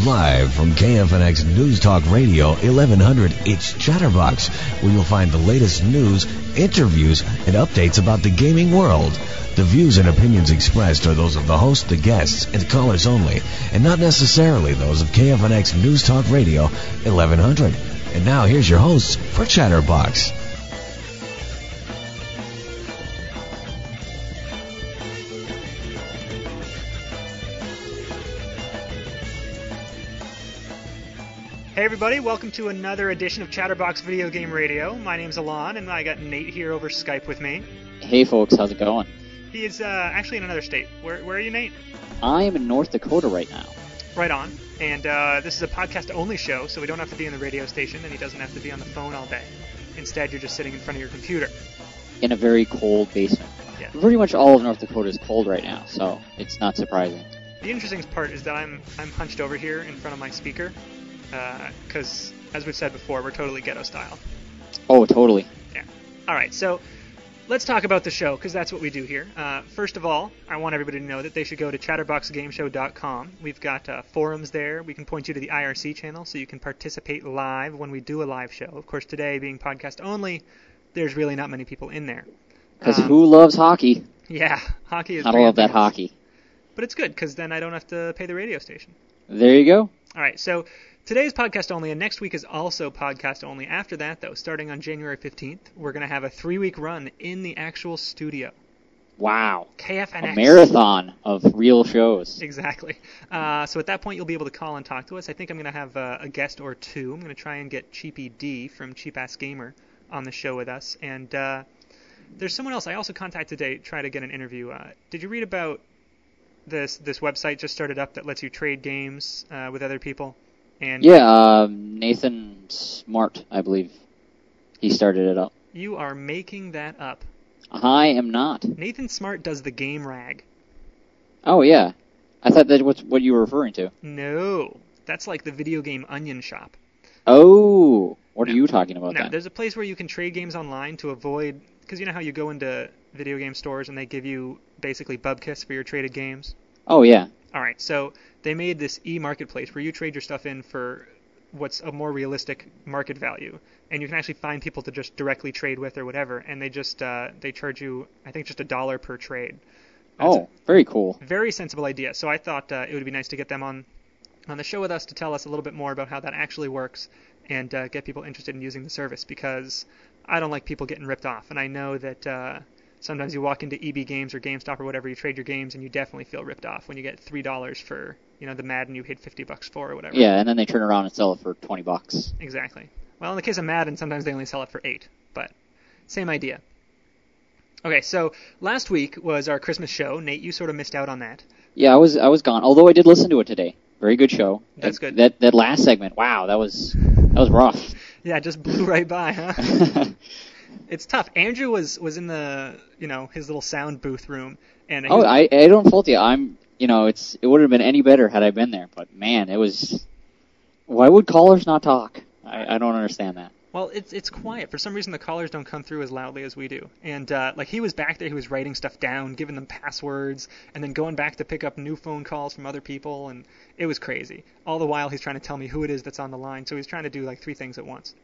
Live from KFNX News Talk Radio 1100, it's Chatterbox, where you'll find the latest news, interviews, and updates about the gaming world. The views and opinions expressed are those of the host, the guests, and callers only, and not necessarily those of KFNX News Talk Radio 1100. And now here's your hosts for Chatterbox. Hey everybody, welcome to another edition of Chatterbox Video Game Radio. My name's Alon, and I got Nate here over Skype with me. Hey folks, how's it going? He is actually in another state. Where are you, Nate? I am in North Dakota right now. Right on. And this is a podcast-only show, so we don't have to be in the radio station, and he doesn't have to be on the phone all day. Instead, you're just sitting in front of your computer. In a very cold basement. Yeah. Pretty much all of North Dakota is cold right now, so it's not surprising. The interesting part is that I'm hunched over here in front of my speaker, because, as we've said before, we're totally ghetto style. Oh, totally. Yeah. All right, so let's talk about the show, because that's what we do here. First of all, I want everybody to know that they should go to chatterboxgameshow.com. We've got forums there. We can point you to the IRC channel so you can participate live when we do a live show. Of course, today, being podcast only, there's really not many people in there. Because who loves hockey? Yeah, hockey is I love that hockey. But it's good, because then I don't have to pay the radio station. There you go. All right, so today's podcast only, and next week is also podcast only. After that, though, starting on January 15th, we're going to have a 3-week run in the actual studio. Wow. KFNX. A marathon of real shows. Exactly. So at that point, you'll be able to call and talk to us. I think I'm going to have a guest or two. I'm going to try and get Cheapy D from Cheap Ass Gamer on the show with us. And there's someone else I also contacted today to try to get an interview. Did you read about this website just started up that lets you trade games with other people? And yeah, Nathan Smart, I believe. He started it up. You are making that up. I am not. Nathan Smart does the Game Rag. Oh, yeah. I thought that was what you were referring to. No. That's like the Video Game Onion Shop. Oh. What are you talking about then? There's a place where you can trade games online to avoid... Because you know how you go into video game stores and they give you basically bubkiss for your traded games? Oh, yeah. All right, so they made this e-marketplace where you trade your stuff in for what's a more realistic market value, and you can actually find people to just directly trade with or whatever, and they just they charge you, I think, just $1 per trade. That's very cool. Very sensible idea. So I thought it would be nice to get them on the show with us to tell us a little bit more about how that actually works and get people interested in using the service, because I don't like people getting ripped off, and I know that sometimes you walk into EB Games or GameStop or whatever, you trade your games, and you definitely feel ripped off when you get $3 for, the Madden you paid $50 for or whatever. Yeah, and then they turn around and sell it for $20. Exactly. Well, in the case of Madden, sometimes they only sell it for $8, but same idea. Okay, so last week was our Christmas show. Nate, you sort of missed out on that. Yeah, I was gone, although I did listen to it today. Very good show. That's good. That last segment, wow, that was rough. Yeah, just blew right by, huh? It's tough. Andrew was in the, his little sound booth room. And I don't fault you. It would have been any better had I been there. But, man, it was... Why would callers not talk? I don't understand that. Well, it's quiet. For some reason, the callers don't come through as loudly as we do. And, he was back there, he was writing stuff down, giving them passwords, and then going back to pick up new phone calls from other people, and it was crazy. All the while, he's trying to tell me who it is that's on the line, so he's trying to do, 3 things at once.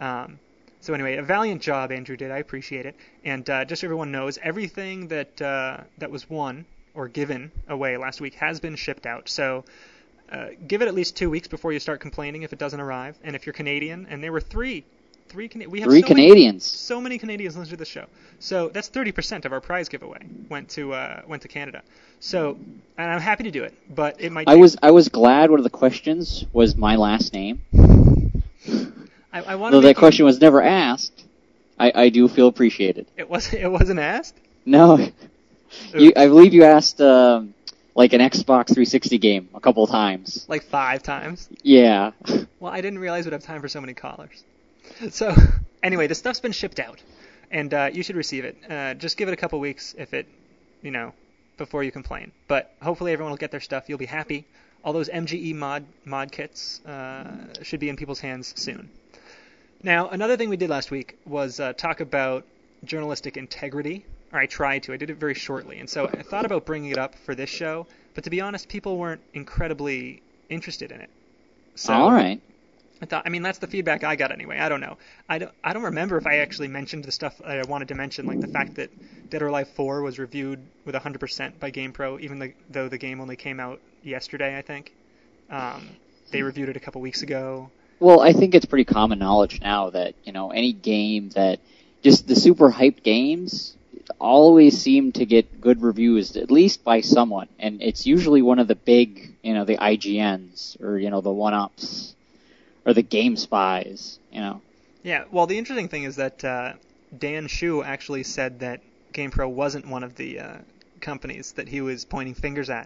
So anyway, a valiant job Andrew did. I appreciate it. And just so everyone knows, everything that was won or given away last week has been shipped out. So give it at least 2 weeks before you start complaining if it doesn't arrive. And if you're Canadian, and there were three Canadians. So many Canadians listen to the show. So that's 30% of our prize giveaway went to Canada. So, and I'm happy to do it, but it might. I was glad one of the questions was my last name. I want Though that question was never asked, I do feel appreciated. It wasn't asked? No. I believe you asked an Xbox 360 game a couple times. 5 times? Yeah. Well, I didn't realize we'd have time for so many callers. So, anyway, the stuff's been shipped out, and you should receive it. Just give it a couple weeks if it, before you complain. But hopefully everyone will get their stuff. You'll be happy. All those MGE mod kits should be in people's hands soon. Now, another thing we did last week was talk about journalistic integrity. Or I tried to. I did it very shortly. And so I thought about bringing it up for this show. But to be honest, people weren't incredibly interested in it. So, all right. I mean, that's the feedback I got anyway. I don't know. I don't remember if I actually mentioned the stuff I wanted to mention, like the fact that Dead or Alive 4 was reviewed with 100% by GamePro, even though the game only came out yesterday, I think. They reviewed it a couple weeks ago. Well, I think it's pretty common knowledge now that, any game that, just the super hyped games always seem to get good reviews, at least by someone. And it's usually one of the big, the IGNs, or, the 1UPs. Or the Game Spies, Yeah, well, the interesting thing is that Dan Shu actually said that GamePro wasn't one of the companies that he was pointing fingers at.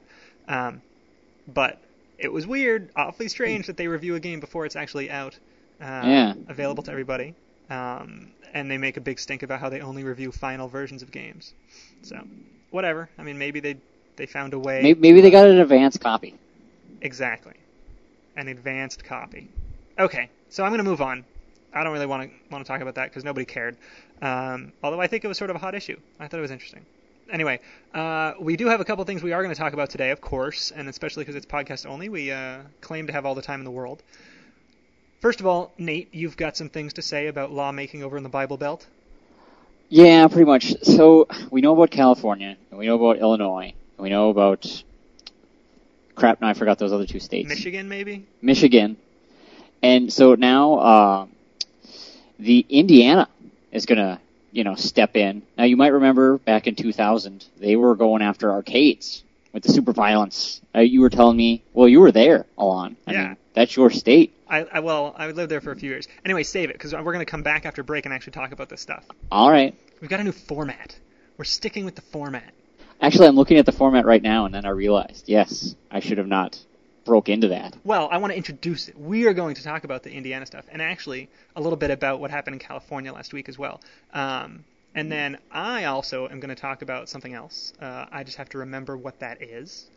But it was weird, awfully strange that they review a game before it's actually out, available to everybody. And they make a big stink about how they only review final versions of games. So, whatever. I mean, maybe they found a way. Maybe they got an advanced copy. Exactly. An advanced copy. Okay, so I'm going to move on. I don't really want to talk about that because nobody cared. Although I think it was sort of a hot issue. I thought it was interesting. Anyway, we do have a couple things we are going to talk about today, of course, and especially because it's podcast only, we claim to have all the time in the world. First of all, Nate, you've got some things to say about lawmaking over in the Bible Belt? Yeah, pretty much. So we know about California, and we know about Illinois, and we know about... Crap, now I forgot those other two states. Michigan, maybe? Michigan. And so now the Indiana is going to, step in. Now, you might remember back in 2000, they were going after arcades with the super violence. You were telling me, well, you were there, Alon. I mean, that's your state. I lived there for a few years. Anyway, save it, because we're going to come back after break and actually talk about this stuff. All right. We've got a new format. We're sticking with the format. Actually, I'm looking at the format right now, and then I realized, yes, I should have not broke into that. Well, I want to introduce it. We are going to talk about the Indiana stuff, and actually a little bit about what happened in California last week as well. And then I also am going to talk about something else. I just have to remember what that is.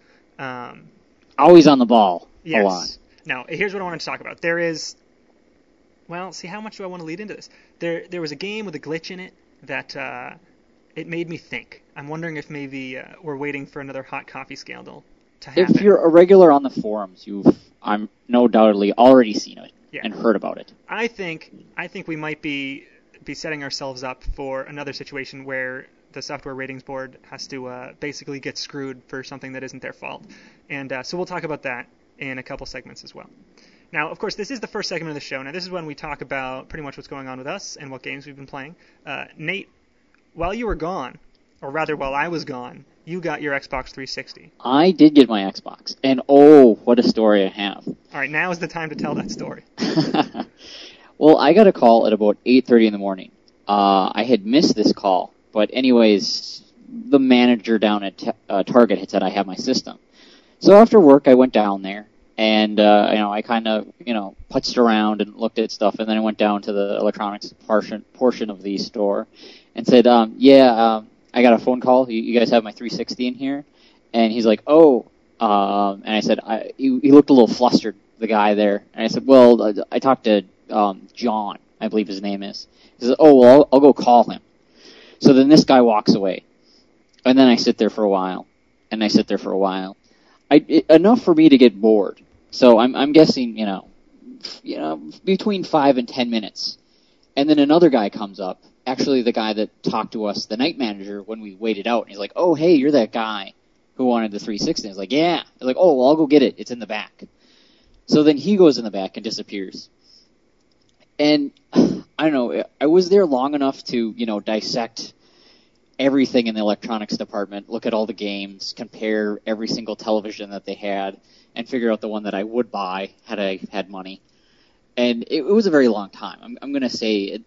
Always on the ball. Yes. A lot. Now, here's what I wanted to talk about. There is... Well, see, how much do I want to lead into this? There was a game with a glitch in it that... it made me think. I'm wondering if maybe we're waiting for another hot coffee scandal to happen. If you're a regular on the forums, I'm no doubtedly already seen it and heard about it. I think we might be setting ourselves up for another situation where the Software Ratings Board has to basically get screwed for something that isn't their fault. And so we'll talk about that in a couple segments as well. Now, of course, this is the first segment of the show. Now, this is when we talk about pretty much what's going on with us and what games we've been playing. Nate, while you were gone, or rather while I was gone, you got your Xbox 360. I did get my Xbox, and oh, what a story I have. All right, now is the time to tell that story. Well, I got a call at about 8:30 in the morning. I had missed this call, but anyways, the manager down at Target had said I have my system. So after work, I went down there, and I kind of putzed around and looked at stuff, and then I went down to the electronics portion of the store and said, I got a phone call. You guys have my 360 in here? And he's like, oh. And I said, he looked a little flustered, the guy there. And I said, well, I talked to John, I believe his name is. He says, oh, well, I'll go call him. So then this guy walks away. And then I sit there for a while. And I sit there for a while. Enough for me to get bored. So I'm guessing, between 5 and 10 minutes. And then another guy comes up. Actually, the guy that talked to us, the night manager, when we waited out. And he's like, oh, hey, you're that guy who wanted the 360. I was like, yeah. I was like, oh, well, I'll go get it. It's in the back. So then he goes in the back and disappears. And I don't know. I was there long enough to, dissect everything in the electronics department, look at all the games, compare every single television that they had, and figure out the one that I would buy had I had money. And it was a very long time. I'm going to say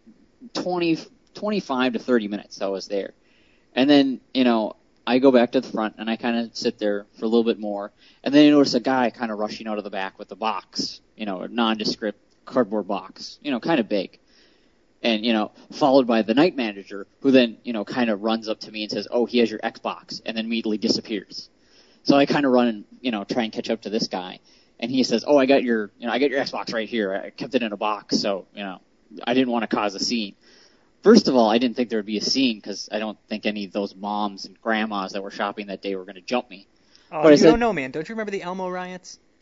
25 to 30 minutes I was there. And then, I go back to the front and I kind of sit there for a little bit more. And then I notice a guy kind of rushing out of the back with the box, a nondescript cardboard box, kind of big. And, followed by the night manager who then, kind of runs up to me and says, oh, he has your Xbox, and then immediately disappears. So I kind of run and, try and catch up to this guy. And he says, oh, I got your Xbox right here. I kept it in a box. So, I didn't want to cause a scene. First of all, I didn't think there would be a scene because I don't think any of those moms and grandmas that were shopping that day were going to jump me. Oh, but you don't know, man. Don't you remember the Elmo riots?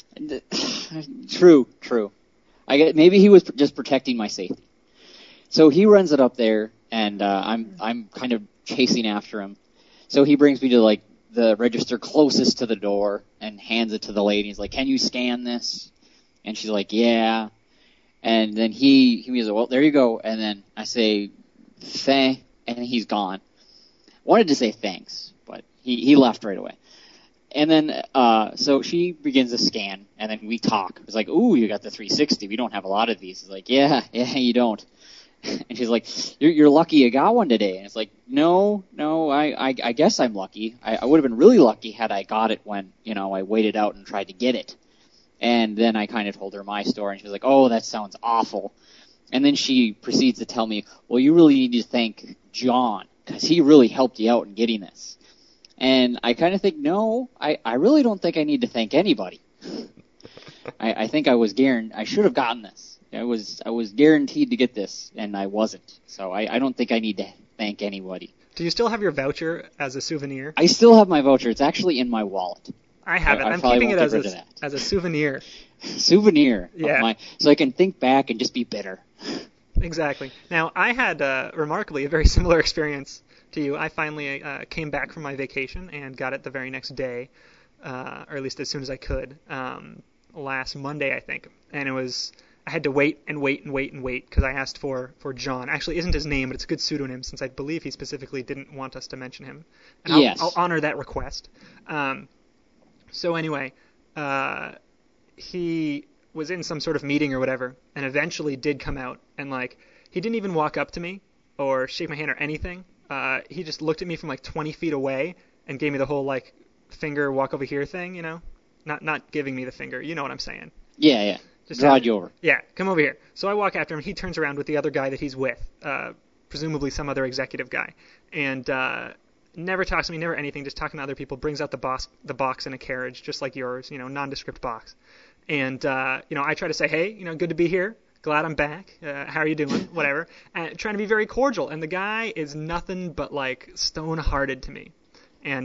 True. Maybe he was just protecting my safety. So he runs it up there, and I'm kind of chasing after him. So he brings me to like the register closest to the door and hands it to the lady. He's like, "Can you scan this?" And she's like, "Yeah." And then he was like, "Well, there you go." And then I say, "Thank," and he's gone. Wanted to say thanks, but he left right away. And then, so she begins to scan, and then we talk. It's like, "Ooh, you got the 360. We don't have a lot of these." It's like, yeah, you don't. And she's like, you're lucky you got one today. And it's like, no, I guess I'm lucky. I would have been really lucky had I got it when, I waited out and tried to get it. And then I kind of told her my story, and she was like, "Oh, that sounds awful." And then she proceeds to tell me, "Well, you really need to thank John, because he really helped you out in getting this." And I kind of think, no, I really don't think I need to thank anybody. I think I should have gotten this. I was guaranteed to get this, and I wasn't. So I don't think I need to thank anybody. Do you still have your voucher as a souvenir? I still have my voucher. It's actually in my wallet. I have it. I'm keeping it as a souvenir. Souvenir. Yeah. So I can think back and just be bitter. Exactly. Now, I had, remarkably, a very similar experience to you. I finally came back from my vacation and got it the very next day, or at least as soon as I could, last Monday, I think. And I had to wait because I asked for John. Actually, isn't his name, but it's a good pseudonym since I believe he specifically didn't want us to mention him. And yes. I'll honor that request. So anyway, he was in some sort of meeting or whatever, and eventually did come out, and he didn't even walk up to me or shake my hand or anything. He just looked at me from 20 feet away and gave me the whole finger walk over here thing, not giving me the finger. You know what I'm saying? Yeah. Just nod you over. Yeah, come over here. So I walk after him. He turns around with the other guy that he's with, presumably some other executive guy, and never talks to me, never anything, just talking to other people. Brings out the box in a carriage, just like yours, nondescript box. And I try to say, "Hey, good to be here. Glad I'm back. How are you doing?" Whatever. Trying to be very cordial. And the guy is nothing but stone-hearted to me. And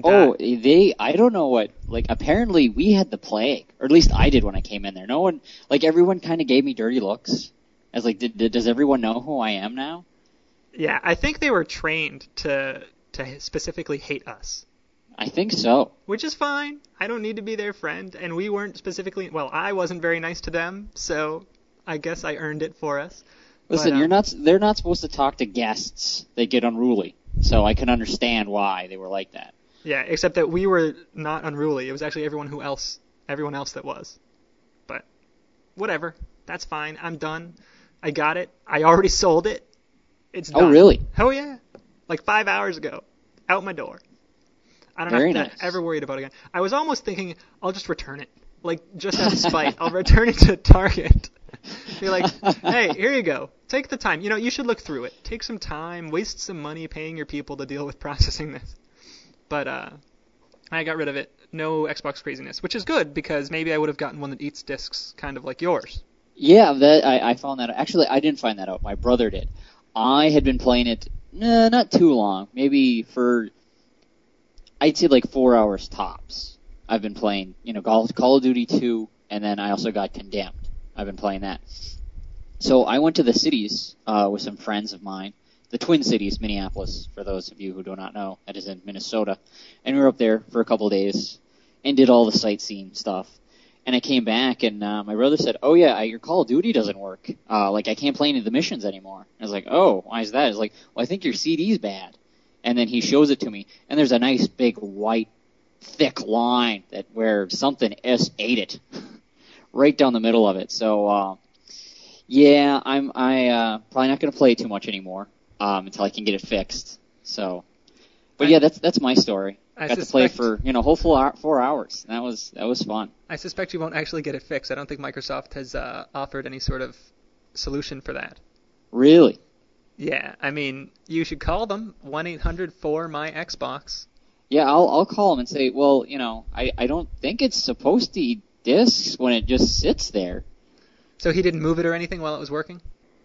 I don't know what, apparently we had the plague, or at least I did when I came in there. No one, everyone kind of gave me dirty looks. I was like, does everyone know who I am now? Yeah, I think they were trained to specifically hate us. I think so. Which is fine. I don't need to be their friend, and we weren't specifically, I wasn't very nice to them, so I guess I earned it for us. Listen, they're not supposed to talk to guests. They get unruly. So I can understand why they were like that. Yeah, except that we were not unruly. It was actually everyone else that was. But whatever. That's fine. I'm done. I got it. I already sold it. It's done. Oh, really? Oh, yeah. 5 hours ago. Out my door. I don't have to ever worry about it again. I was almost thinking I'll just return it. Just out of spite. I'll return it to Target. Be like, "Hey, here you go. Take the time. You should look through it. Take some time. Waste some money paying your people to deal with processing this." But I got rid of it. No Xbox craziness, which is good because maybe I would have gotten one that eats discs kind of like yours. Yeah, I found that. Actually, I didn't find that out. My brother did. I had been playing it not too long. Maybe for, I'd say 4 hours tops. I've been playing, Call of Duty 2, and then I also got Condemned. I've been playing that. So I went to the cities with some friends of mine. The Twin Cities, Minneapolis, for those of you who do not know. That is in Minnesota. And we were up there for a couple of days and did all the sightseeing stuff. And I came back, and my brother said, "Oh, yeah, your Call of Duty doesn't work. I can't play any of the missions anymore." And I was like, "Oh, why is that?" He's like, "Well, I think your CD's bad." And then he shows it to me, and there's a nice big white thick line where something ate it right down the middle of it. So, yeah, I'm probably not going to play too much anymore until I can get it fixed. So, but yeah, that's my story. I got to play for whole 4 hours. That was fun. I suspect you won't actually get it fixed. I don't think Microsoft has offered any sort of solution for that. Really? Yeah, I mean, you should call them 1-800-4MY-XBOX. Yeah, I'll call them and say, well, I don't think it's supposed to eat discs when it just sits there. So he didn't move it or anything while it was working?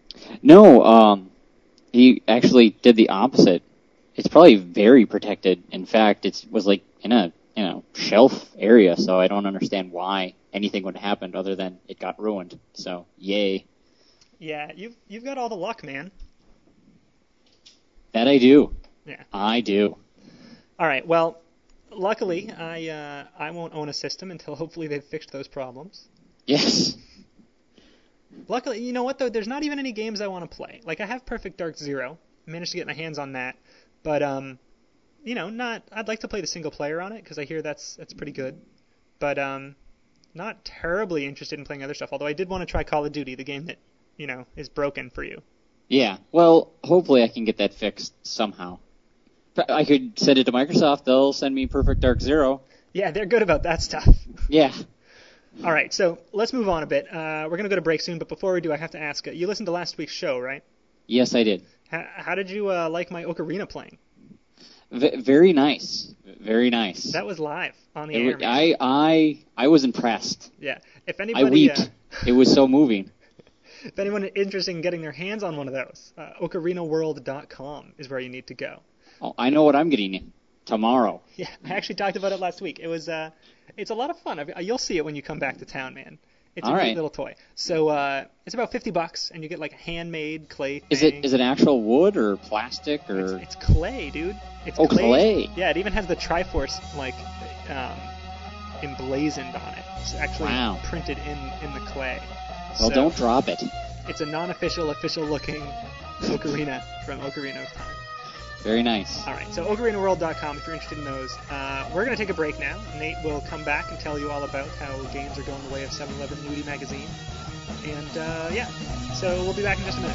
No, he actually did the opposite. It's probably very protected. In fact, it was in a shelf area, so I don't understand why anything would happen other than it got ruined. So, yay. Yeah, you've got all the luck, man. That I do. Yeah. I do. All right. Well, luckily, I won't own a system until hopefully they've fixed those problems. Yes. Luckily, you know what though? There's not even any games I want to play. Like I have Perfect Dark Zero. I managed to get my hands on that, but not. I'd like to play the single player on it because I hear that's pretty good. But not terribly interested in playing other stuff. Although I did want to try Call of Duty, the game that is broken for you. Yeah. Well, hopefully I can get that fixed somehow. I could send it to Microsoft. They'll send me Perfect Dark Zero. Yeah, they're good about that stuff. Yeah. All right, so let's move on a bit. We're going to go to break soon, but before we do, I have to ask, you listened to last week's show, right? Yes, I did. How did you like my Ocarina playing? Very nice. Very nice. That was live on the air. I was impressed. Yeah. If anybody, I wept. It was so moving. If anyone is interested in getting their hands on one of those, OcarinaWorld.com is where you need to go. Oh, I know what I'm getting tomorrow. Yeah, I actually talked about it last week. It was, it's a lot of fun. You'll see it when you come back to town, man. It's a neat little toy. So it's about $50, and you get like a handmade clay thing. Is it actual wood or plastic or? It's clay, dude. It's clay. Yeah, it even has the Triforce emblazoned on it. It's actually printed in the clay. Well, so, don't drop it. It's a non-official, official-looking Ocarina from Ocarina of Time. Very nice. All right, so OcarinaWorld.com if you're interested in those. We're going to take a break now. Nate will come back and tell you all about how games are going the way of 7-Eleven Nudie Magazine. And, so we'll be back in just a minute.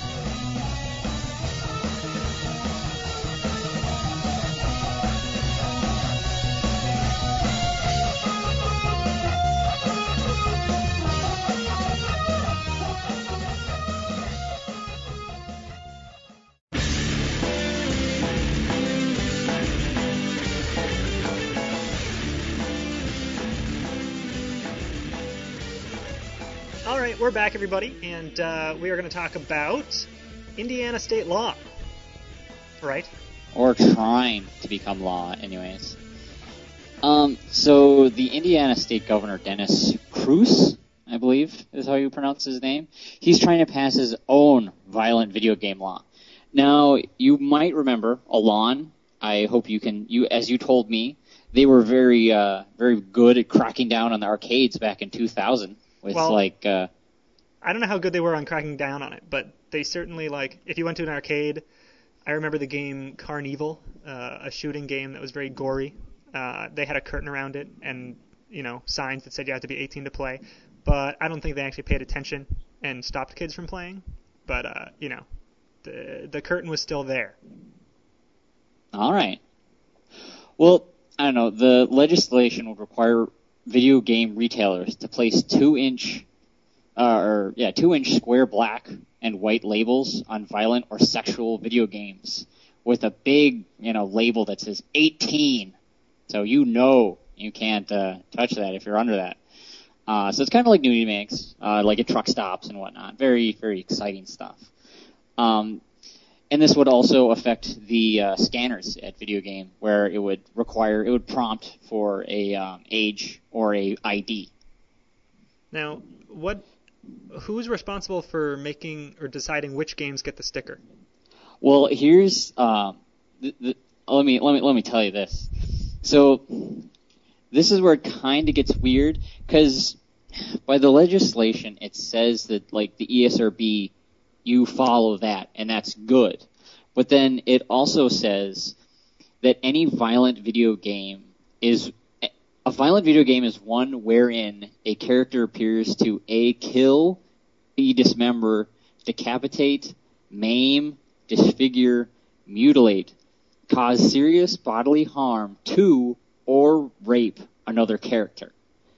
We're back, everybody, and we are going to talk about Indiana state law, right? Or trying to become law, anyways. So the Indiana state governor, Dennis Cruz, I believe is how you pronounce his name, he's trying to pass his own violent video game law. Now, you might remember Alon. I hope as you told me, they were very good at cracking down on the arcades back in 2000 with I don't know how good they were on cracking down on it, but they certainly, if you went to an arcade, I remember the game Carnival, a shooting game that was very gory. They had a curtain around it and, signs that said you had to be 18 to play, but I don't think they actually paid attention and stopped kids from playing. But, the curtain was still there. All right. Well, I don't know. The legislation would require video game retailers to place 2-inch square black and white labels on violent or sexual video games with a big, label that says 18. So you can't touch that if you're under that. So it's kind of like nudie mags, like at truck stops and whatnot. Very, very exciting stuff. And this would also affect the scanners at video game, where it would prompt for a age or a ID. Now, who's responsible for making or deciding which games get the sticker? Well, here's let me tell you this. So this is where it kind of gets weird, because by the legislation it says that the ESRB, you follow that, and that's good. But then it also says that any violent video game is one wherein a character appears to A, kill, B, dismember, decapitate, maim, disfigure, mutilate, cause serious bodily harm to, or rape another character.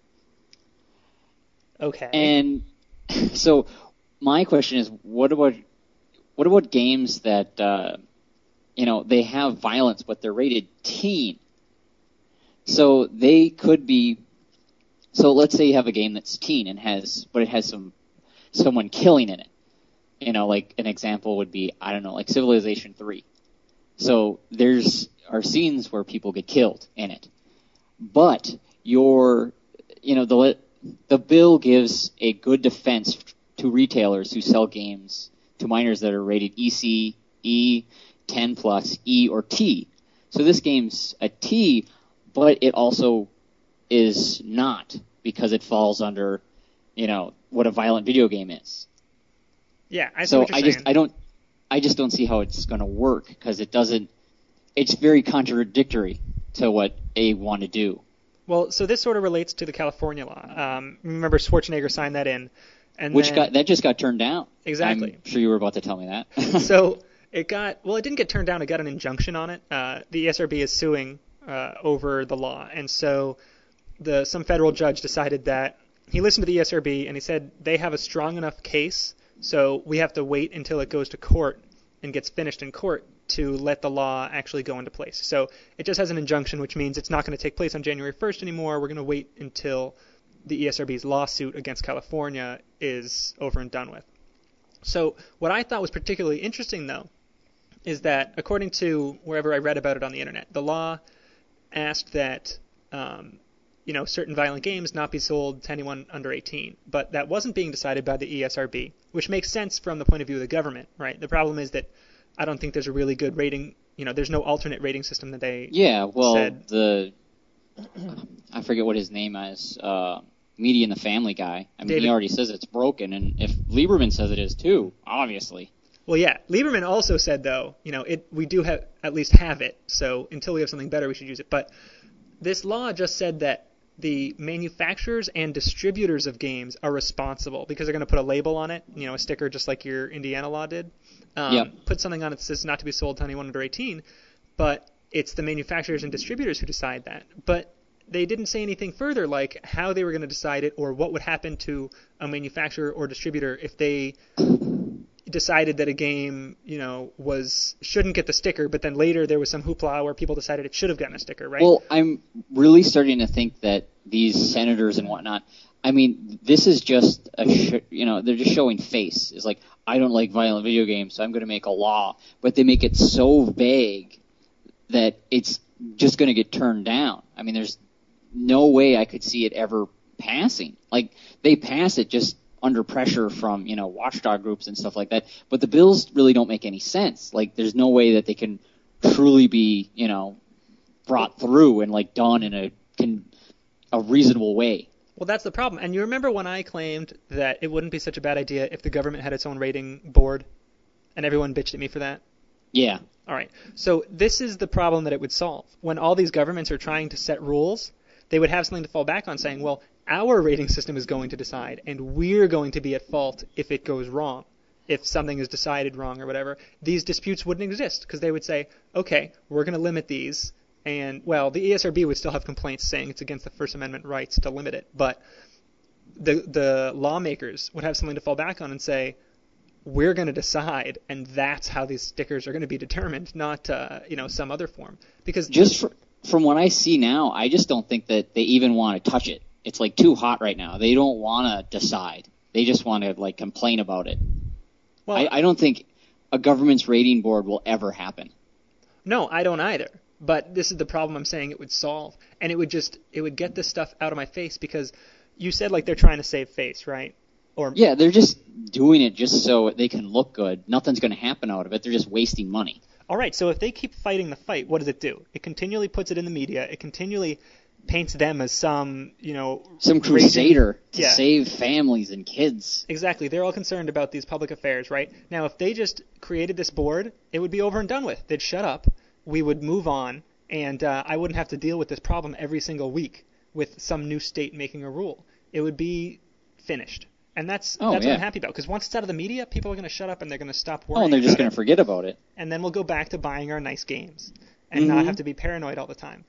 Okay. And so my question is, what about games that they have violence but they're rated teen? So they could be. So let's say you have a game that's teen and it has someone killing in it. Like an example would be, I don't know, like Civilization 3. So are scenes where people get killed in it. but the bill gives a good defense to retailers who sell games to minors that are rated EC, E, 10 plus, E, or T. So this game's a T, but it also is not, because it falls under, what a violent video game is. Yeah, I see what you're saying. I just don't see how it's going to work, because it's very contradictory to what they want to do. Well, so this sort of relates to the California law. Remember, Schwarzenegger signed that in. That just got turned down. Exactly. I'm sure you were about to tell me that. So it didn't get turned down. It got an injunction on it. The ESRB is suing over the law. And so some federal judge decided that he listened to the ESRB and he said they have a strong enough case, so we have to wait until it goes to court and gets finished in court to let the law actually go into place. So it just has an injunction, which means it's not going to take place on January 1st anymore. We're going to wait until the ESRB's lawsuit against California is over and done with. So what I thought was particularly interesting, though, is that according to wherever I read about it on the internet, the law asked that certain violent games not be sold to anyone under 18. But that wasn't being decided by the ESRB, which makes sense from the point of view of the government, right? The problem is that I don't think there's a really good rating. There's no alternate rating system that they said. I forget what his name is. Media and the Family guy. I mean, David. He already says it's broken, and if Lieberman says it is too, obviously. Well, yeah. Lieberman also said, though, we do at least have it, so until we have something better, we should use it. But this law just said that the manufacturers and distributors of games are responsible because they're going to put a label on it, a sticker just like your Indiana law did. Put something on it that says not to be sold to anyone under 18, but it's the manufacturers and distributors who decide that. But they didn't say anything further, like how they were going to decide it or what would happen to a manufacturer or distributor if they decided that a game, shouldn't get the sticker, but then later there was some hoopla where people decided it should have gotten a sticker, right? Well, I'm really starting to think that these senators and whatnot, this is just they're just showing face. It's like, I don't like violent video games, so I'm going to make a law. But they make it so vague that it's just going to get turned down. There's no way I could see it ever passing. Like, they pass it just under pressure from, watchdog groups and stuff like that. But the bills really don't make any sense. Like, there's no way that they can truly be, brought through and, done in a reasonable way. Well, that's the problem. And you remember when I claimed that it wouldn't be such a bad idea if the government had its own rating board, and everyone bitched at me for that? Yeah. All right. So this is the problem that it would solve. When all these governments are trying to set rules, they would have something to fall back on, saying, well, our rating system is going to decide, and we're going to be at fault if it goes wrong, if something is decided wrong or whatever. These disputes wouldn't exist because they would say, okay, we're going to limit these. And, well, the ESRB would still have complaints saying it's against the First Amendment rights to limit it. But the lawmakers would have something to fall back on and say, we're going to decide, and that's how these stickers are going to be determined, not some other form. Because just from what I see now, I just don't think that they even want to touch it. It's too hot right now. They don't want to decide. They just want to complain about it. Well, I don't think a government's rating board will ever happen. No, I don't either. But this is the problem I'm saying it would solve, and it would get this stuff out of my face because you said they're trying to save face, right? Yeah, they're just doing it just so they can look good. Nothing's going to happen out of it. They're just wasting money. All right, so if they keep fighting the fight, what does it do? It continually puts it in the media. It continually paints them as some crusader to save families and kids. Exactly. They're all concerned about these public affairs, right? Now, if they just created this board, it would be over and done with. They'd shut up. We would move on, and I wouldn't have to deal with this problem every single week with some new state making a rule. It would be finished. And that's what I'm happy about, because once it's out of the media, people are going to shut up and they're going to stop worrying. And they're just going to forget about it. And then we'll go back to buying our nice games and not have to be paranoid all the time.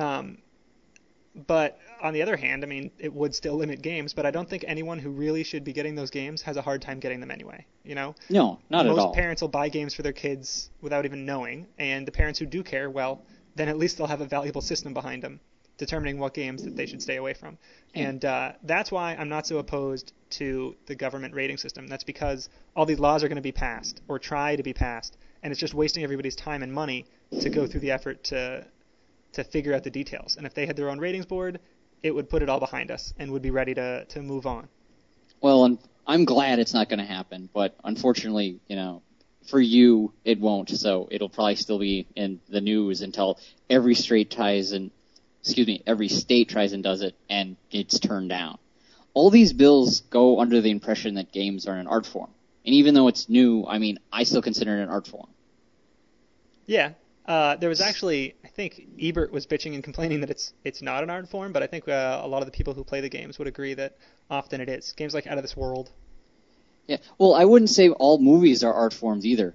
But on the other hand, it would still limit games, but I don't think anyone who really should be getting those games has a hard time getting them anyway. No, not at all. Most parents will buy games for their kids without even knowing, and the parents who do care, well, then at least they'll have a valuable system behind them determining what games that they should stay away from. And that's why I'm not so opposed to the government rating system. That's because all these laws are going to be passed or try to be passed, and it's just wasting everybody's time and money to go through the effort to to figure out the details. And if they had their own ratings board, it would put it all behind us and would be ready to move on. Well, I'm glad it's not going to happen, but unfortunately, for you, it won't. So it'll probably still be in the news until every state tries and does it, and it's turned down. All these bills go under the impression that games are an art form. And even though it's new, I still consider it an art form. Yeah. There was actually, I think Ebert was bitching and complaining that it's not an art form, but I think a lot of the people who play the games would agree that often it is. Games like Out of This World. Yeah. Well, I wouldn't say all movies are art forms either.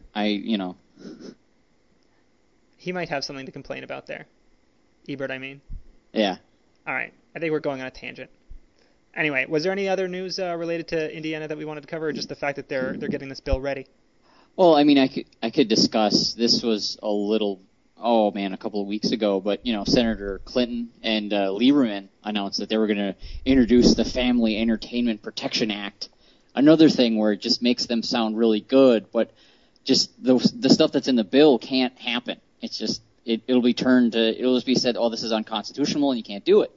He might have something to complain about there. Ebert, I mean. Yeah. All right. I think we're going on a tangent. Anyway, was there any other news related to Indiana that we wanted to cover, or just the fact that they're getting this bill ready? Well, I could discuss. This was a couple of weeks ago, but Senator Clinton and Lieberman announced that they were going to introduce the Family Entertainment Protection Act. Another thing where it just makes them sound really good, but just the stuff that's in the bill can't happen. It's just it'll just be said, oh, this is unconstitutional and you can't do it.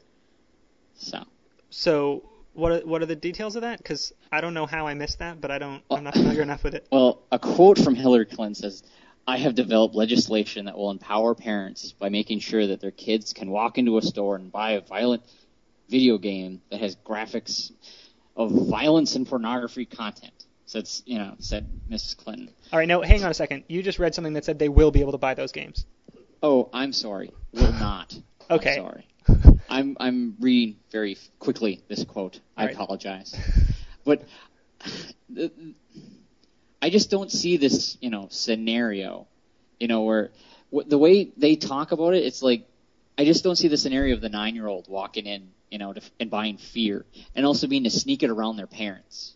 So what are the details of that? Because I don't know how I missed that, but I'm not familiar enough with it. Well, a quote from Hillary Clinton says, "I have developed legislation that will empower parents by making sure that their kids can walk into a store and buy a violent video game that has graphics of violence and pornography content." So it's, said Mrs. Clinton. All right, now hang on a second. You just read something that said they will be able to buy those games. Oh, I'm sorry. Will not. Okay. I'm sorry. I'm reading very quickly this quote. I apologize. But I just don't see this, scenario, where the way they talk about it, it's like, I just don't see the scenario of the 9-year-old walking in, and buying Fear, and also being to sneak it around their parents.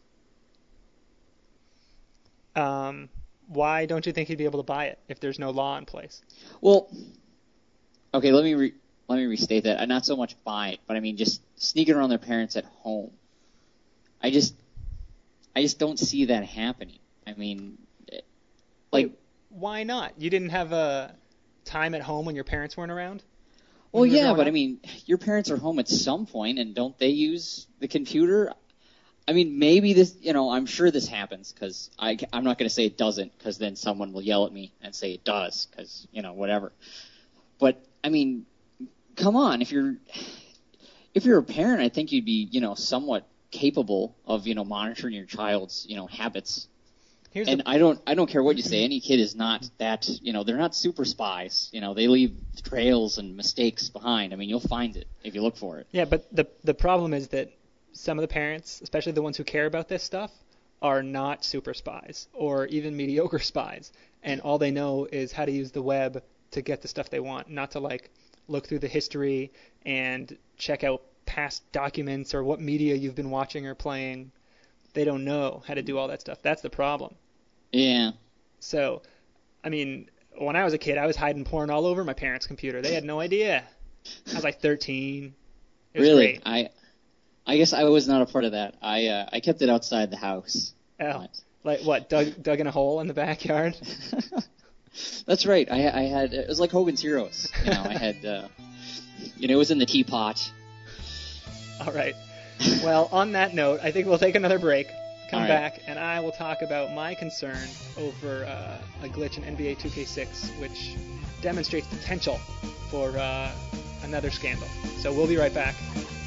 Why don't you think he'd be able to buy it if there's no law in place? Well, okay, let me restate that. Not so much buy it, but just sneak it around their parents at home. I just don't see that happening. Wait, why not? You didn't have a time at home when your parents weren't around? Well, yeah, but your parents are home at some point, and don't they use the computer? Maybe this, I'm sure this happens, because I'm not going to say it doesn't, because then someone will yell at me and say it does, because, whatever. But, come on, if you're a parent, I think you'd be, somewhat capable of, monitoring your child's, habits. I don't care what you say. Any kid is not that, they're not super spies. They leave trails and mistakes behind. You'll find it if you look for it. Yeah, but the problem is that some of the parents, especially the ones who care about this stuff, are not super spies or even mediocre spies. And all they know is how to use the web to get the stuff they want, not to look through the history and check out past documents or what media you've been watching or playing. They don't know how to do all that stuff. That's the problem. Yeah. So, when I was a kid, I was hiding porn all over my parents' computer. They had no idea. I was like 13. It was really? Great. I guess I was not a part of that. I kept it outside the house. Oh. Like what? Dug in a hole in the backyard? That's right. I had, it was like Hogan's Heroes. I had, it was in the teapot. All right. Well, on that note, I think we'll take another break, come back, and I will talk about my concern over a glitch in NBA 2K6, which demonstrates potential for another scandal. So we'll be right back.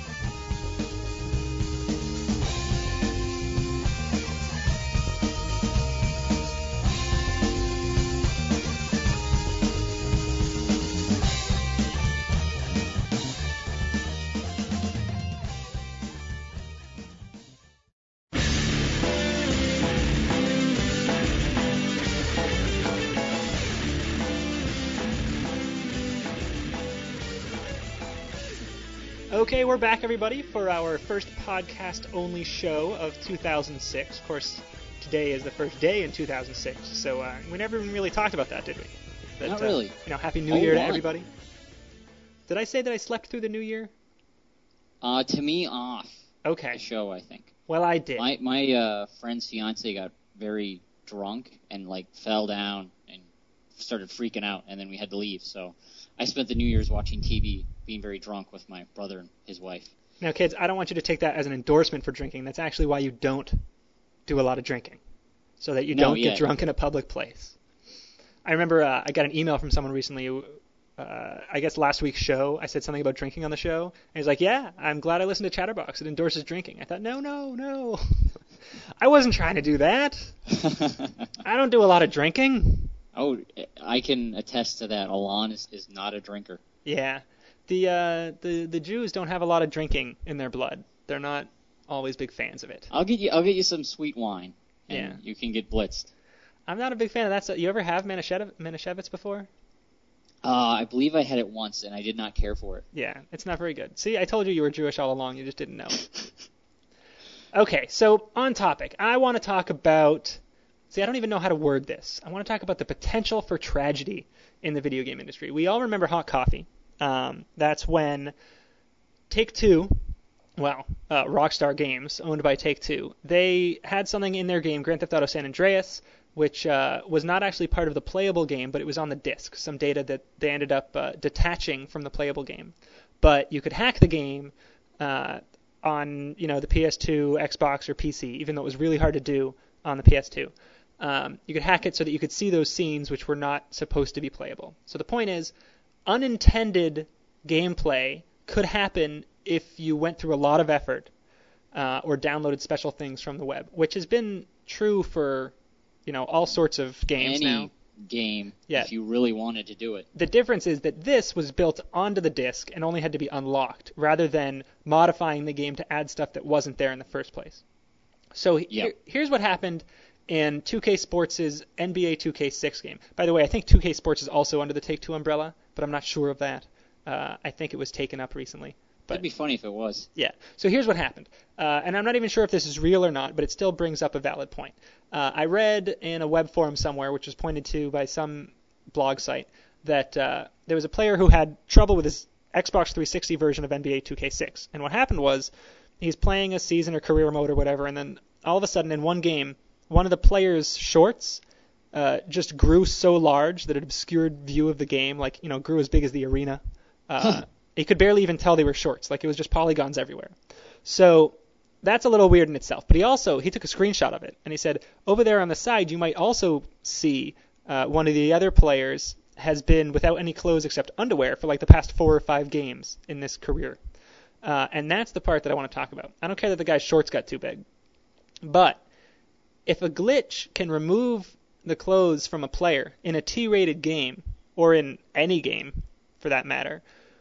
Okay, we're back, everybody, for our first podcast-only show of 2006. Of course, today is the first day in 2006, so we never even really talked about that, did we? But, not really. Happy New Year to everybody. Did I say that I slept through the New Year? To me, off. Okay. The show, I think. Well, I did. My friend's fiance got very drunk and fell down and started freaking out, and then we had to leave. So I spent the New Year's watching TV, being very drunk with my brother and his wife. Now, kids, I don't want you to take that as an endorsement for drinking. That's actually why you don't do a lot of drinking, so that you don't get drunk in a public place. I remember I got an email from someone recently. I guess last week's show, I said something about drinking on the show, and he's like, "Yeah, I'm glad I listened to Chatterbox. It endorses drinking." I thought, no. I wasn't trying to do that. I don't do a lot of drinking. Oh, I can attest to that. Alon is not a drinker. Yeah. The Jews don't have a lot of drinking in their blood. They're not always big fans of it. I'll get you some sweet wine, and Yeah. you can get blitzed. I'm not a big fan of that. You ever have Manischewitz before? I believe I had it once, and I did not care for it. Yeah, it's not very good. See, I told you were Jewish all along. You just didn't know. Okay, so on topic. I want to talk about... See, I don't even know how to word this. I want to talk about the potential for tragedy in the video game industry. We all remember Hot Coffee. That's when Take-Two, Rockstar Games, owned by Take-Two, they had something in their game, Grand Theft Auto San Andreas, which was not actually part of the playable game, but it was on the disc, some data that they ended up detaching from the playable game. But you could hack the game on the PS2, Xbox, or PC, even though it was really hard to do on the PS2. You could hack it so that you could see those scenes which were not supposed to be playable. So the point is, unintended gameplay could happen if you went through a lot of effort or downloaded special things from the web, which has been true for all sorts of games now. Any game, Yeah. if you really wanted to do it. The difference is that this was built onto the disc and only had to be unlocked, rather than modifying the game to add stuff that wasn't there in the first place. So here's what happened in 2K Sports' NBA 2K6 game. By the way, I think 2K Sports is also under the Take-Two umbrella, but I'm not sure of that. I think it was taken up recently. But It'd be funny if it was. yeah. So here's what happened. And I'm not even sure if this is real or not, but it still brings up a valid point. I read in a web forum somewhere, which was pointed to by some blog site, that there was a player who had trouble with his Xbox 360 version of NBA 2K6. And what happened was he's playing a season or career mode or whatever, and then all of a sudden in one game, one of the player's shorts just grew so large that it obscured view of the game, grew as big as the arena. You could barely even tell they were shorts. It was just polygons everywhere. So that's a little weird in itself. But he took a screenshot of it, and he said, over there on the side, you might also see one of the other players has been without any clothes except underwear for the past 4 or 5 games in this career. And that's the part that I want to talk about. I don't care that the guy's shorts got too big. But if a glitch can remove the clothes from a player in a T-rated game, or in any game for that matter,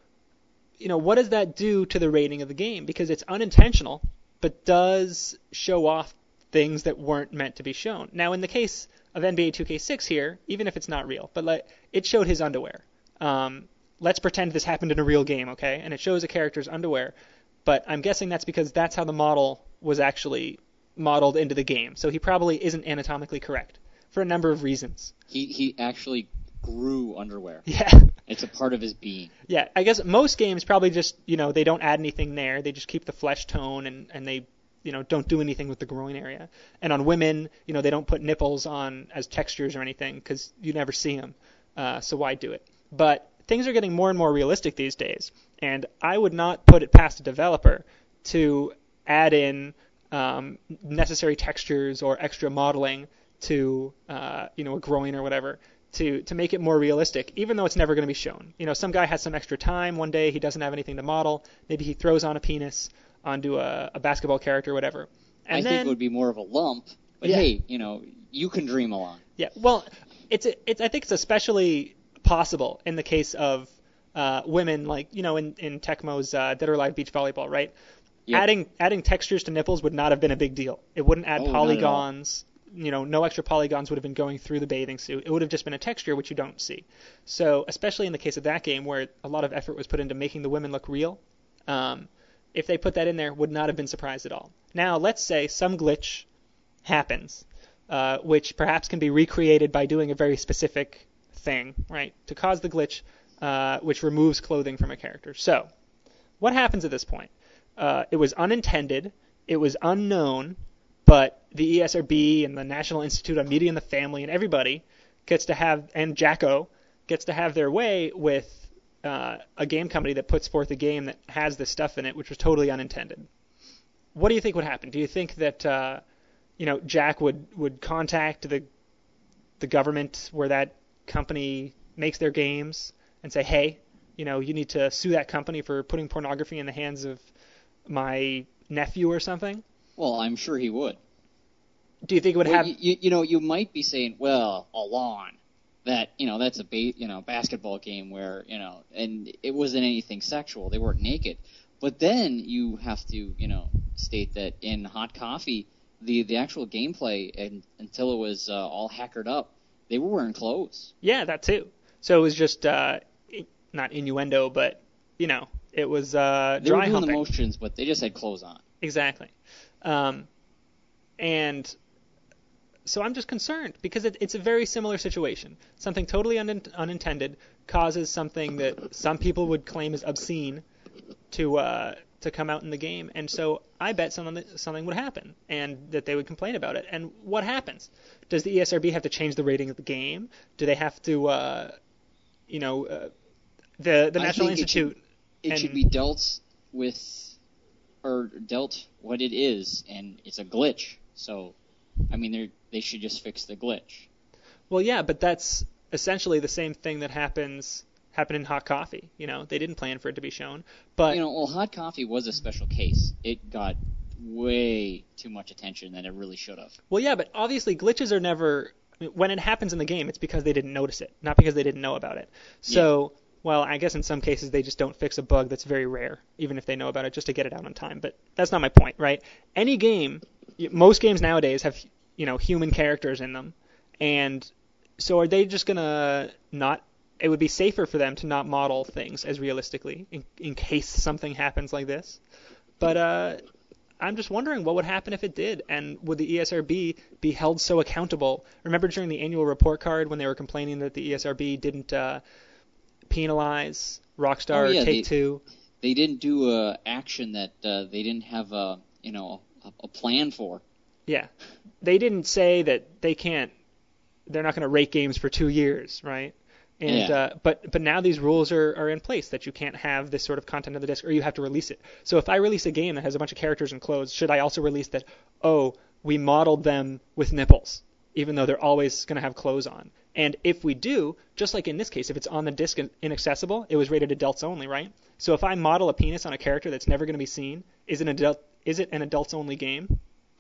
what does that do to the rating of the game? Because it's unintentional, but does show off things that weren't meant to be shown. Now, in the case of NBA 2K6 here, even if it's not real, but it showed his underwear. Let's pretend this happened in a real game, okay? And it shows a character's underwear, but I'm guessing that's because that's how the model was actually modeled into the game. So he probably isn't anatomically correct for a number of reasons. He actually grew underwear. Yeah. It's a part of his being. Yeah, I guess most games probably just, they don't add anything there. They just keep the flesh tone and they, don't do anything with the groin area. And on women, they don't put nipples on as textures or anything because you never see them. So why do it? But things are getting more and more realistic these days. And I would not put it past a developer to add in necessary textures or extra modeling to, a groin or whatever. To make it more realistic, even though it's never going to be shown. Some guy has some extra time one day, he doesn't have anything to model, maybe he throws on a penis onto a basketball character or whatever. And I think it would be more of a lump, but hey, you can dream along. Yeah, well, I think it's especially possible in the case of women, in Tecmo's Dead or Alive Beach Volleyball, right? Yep. Adding textures to nipples would not have been a big deal. It wouldn't add polygons. No extra polygons would have been going through the bathing suit. It would have just been a texture which you don't see. So, especially in the case of that game where a lot of effort was put into making the women look real, if they put that in there, would not have been surprised at all. Now, let's say some glitch happens, which perhaps can be recreated by doing a very specific thing, right, to cause the glitch, which removes clothing from a character. So, what happens at this point? It was unintended. It was unknown. But the ESRB and the National Institute on Media and the Family and everybody gets to have, and Jacko gets to have their way with a game company that puts forth a game that has this stuff in it, which was totally unintended. What do you think would happen? Do you think that Jack would contact the government where that company makes their games and say, hey, you need to sue that company for putting pornography in the hands of my nephew or something? Well, I'm sure he would. Do you think it would have? You might be saying, well, Alon, that that's a basketball game where and it wasn't anything sexual. They weren't naked. But then you have to state that in Hot Coffee, the actual gameplay and until it was all hackered up, they were wearing clothes. Yeah, that too. So it was just not innuendo, but it was dry They were doing humping. the motions, but they just had clothes on. Exactly. And so I'm just concerned because it's a very similar situation. Something totally unintended causes something that some people would claim is obscene to come out in the game, and so I bet something would happen, and that they would complain about it. And what happens? Does the ESRB have to change the rating of the game? Do they have to, the National Institute? It should be dealt what it is, and it's a glitch. So, I mean, they should just fix the glitch. Well, yeah, but that's essentially the same thing that happened in Hot Coffee. They didn't plan for it to be shown, but Hot Coffee was a special case. It got way too much attention than it really should have. Well, yeah, but obviously glitches are never. When it happens in the game, it's because they didn't notice it, not because they didn't know about it. So, yeah. Well, I guess in some cases they just don't fix a bug that's very rare, even if they know about it, just to get it out on time. But that's not my point, right? Any game, most games nowadays have human characters in them, and so are they just gonna not? It would be safer for them to not model things as realistically in case something happens like this. But I'm just wondering what would happen if it did, and would the ESRB be held so accountable? Remember during the annual report card when they were complaining that the ESRB didn't penalize Rockstar or Take-Two? They didn't do a action that they didn't have a plan for. Yeah. They didn't say that they're not going to rate games for 2 years, right? And yeah. But now these rules are in place that you can't have this sort of content on the disc, or you have to release it. So if I release a game that has a bunch of characters and clothes, should I also release that, we modeled them with nipples, even though they're always going to have clothes on? And if we do, just like in this case, if it's on the disc and inaccessible, it was rated adults only, right? So if I model a penis on a character that's never going to be seen, is it an adults only game?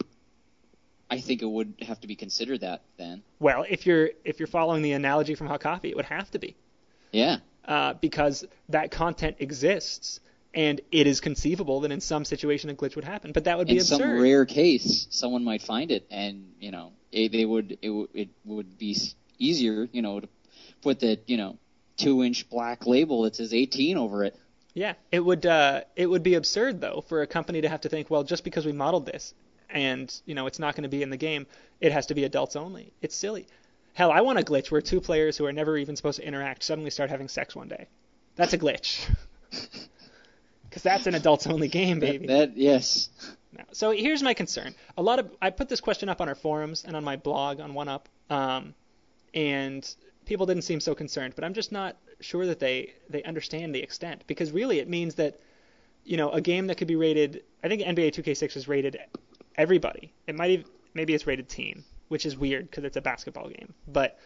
I think it would have to be considered that then. Well, if you're following the analogy from Hot Coffee, it would have to be. Yeah. Because that content exists, and it is conceivable that in some situation a glitch would happen. But that would be absurd. In some rare case, someone might find it, and it would be easier, to put that 2-inch black label that says 18 over it. Yeah, it would be absurd though for a company to have to think, well, just because we modeled this, and it's not going to be in the game, it has to be adults only. It's silly. Hell, I want a glitch where two players who are never even supposed to interact suddenly start having sex one day. That's a glitch. Because that's an adults only game, baby. Yes. No. So here's my concern. I put this question up on our forums and on my blog on OneUp, and people didn't seem so concerned. But I'm just not sure that they understand the extent, because really it means that a game that could be rated. I think NBA 2K6 is rated everybody. Maybe it's rated teen, which is weird because it's a basketball game. But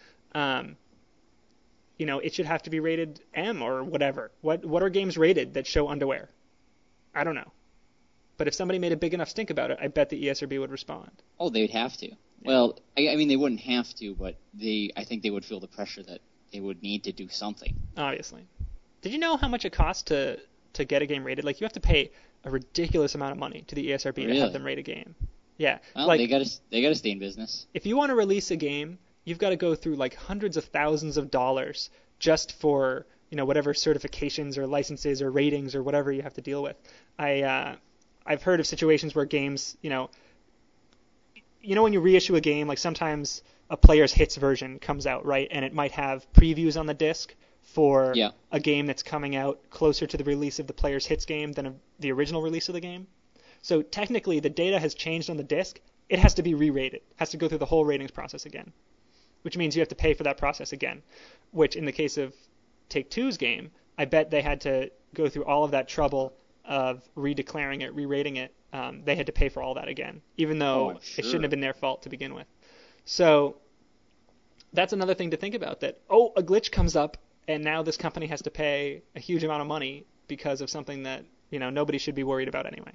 it should have to be rated M or whatever. What are games rated that show underwear? I don't know. But if somebody made a big enough stink about it, I bet the ESRB would respond. Oh, they'd have to. Yeah. Well, I mean, they wouldn't have to, but I think they would feel the pressure that they would need to do something. Obviously. Did you know how much it costs to get a game rated? Like, you have to pay a ridiculous amount of money to the ESRB to have them rate a game. Yeah. Well, they gotta stay in business. If you want to release a game, you've got to go through like hundreds of thousands of dollars just for whatever certifications or licenses or ratings or whatever you have to deal with. I've heard of situations where games, when you reissue a game, like sometimes a player's hits version comes out, right? And it might have previews on the disc for a game that's coming out closer to the release of the player's hits game than the original release of the game. So technically the data has changed on the disc. It has to be re-rated. It has to go through the whole ratings process again. which means you have to pay for that process again, which in the case of Take-Two's game, I bet they had to go through all of that trouble of redeclaring it, re-rating it. They had to pay for all that again, even though it shouldn't have been their fault to begin with. So that's another thing to think about, that, a glitch comes up, and now this company has to pay a huge amount of money because of something that, nobody should be worried about anyway.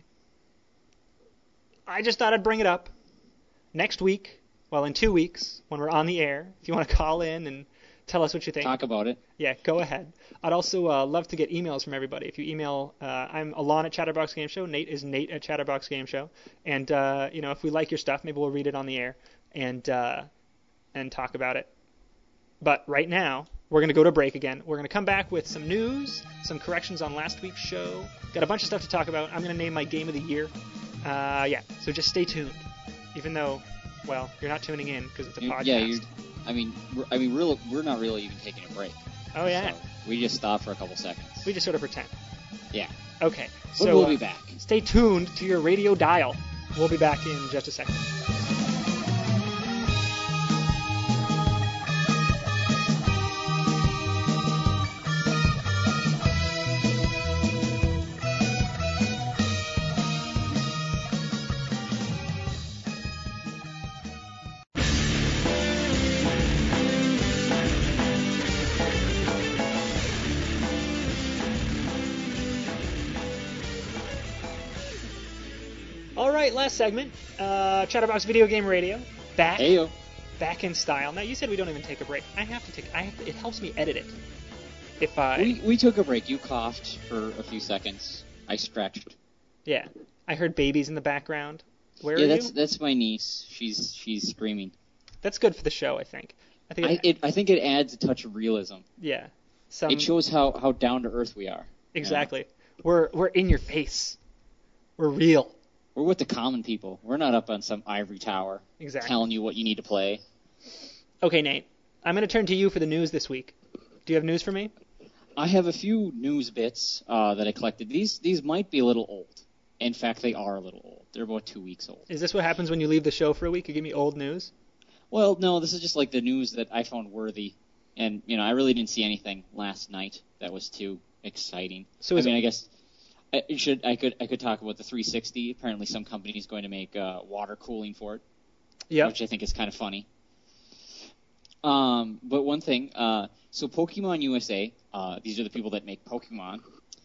I just thought I'd bring it up. Next week, in 2 weeks, when we're on the air, if you want to call in and tell us what you think. Talk about it. Yeah, go ahead. I'd also love to get emails from everybody. If you email, I'm Alon at Chatterbox Game Show. Nate is Nate at Chatterbox Game Show. And, if we like your stuff, maybe we'll read it on the air and talk about it. But right now, we're going to go to break again. We're going to come back with some news, some corrections on last week's show. Got a bunch of stuff to talk about. I'm going to name my game of the year. So just stay tuned. Even though, you're not tuning in because it's a podcast. Yeah, we're not really even taking a break. Oh, yeah. So we just stop for a couple seconds. We just sort of pretend. Yeah. Okay. But we'll be back. Stay tuned to your radio dial. We'll be back in just a second. Last segment, Chatterbox Video Game Radio, back in style. Now, you said we don't even take a break. It helps me edit it. We took a break. You coughed for a few seconds. I stretched. Yeah. I heard babies in the background. Where are you? That's my niece. She's screaming. That's good for the show, I think. I think it adds a touch of realism. Yeah. It shows how down to earth we are. Exactly. We're in your face. We're real. We're with the common people. We're not up on some ivory tower telling you what you need to play. Okay, Nate. I'm going to turn to you for the news this week. Do you have news for me? I have a few news bits that I collected. These might be a little old. In fact, they are a little old. They're about 2 weeks old. Is this what happens when you leave the show for a week? You give me old news? Well, no, this is just like the news that I found worthy. And, I really didn't see anything last night that was too exciting. So I guess... I could talk about the 360. Apparently, some company is going to make water cooling for it, which I think is kind of funny. But one thing, so Pokemon USA, these are the people that make Pokemon,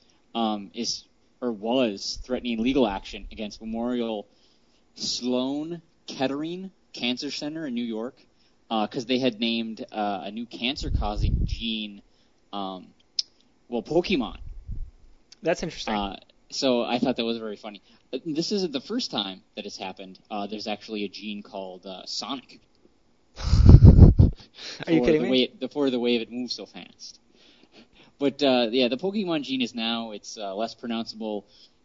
was threatening legal action against Memorial Sloan Kettering Cancer Center in New York because they had named a new cancer-causing gene, Pokemon. That's interesting. So I thought that was very funny. This isn't the first time that it's happened. There's actually a gene called Sonic. Are you kidding me? Before the way it moves so fast. But the Pokemon gene is now less pronounceable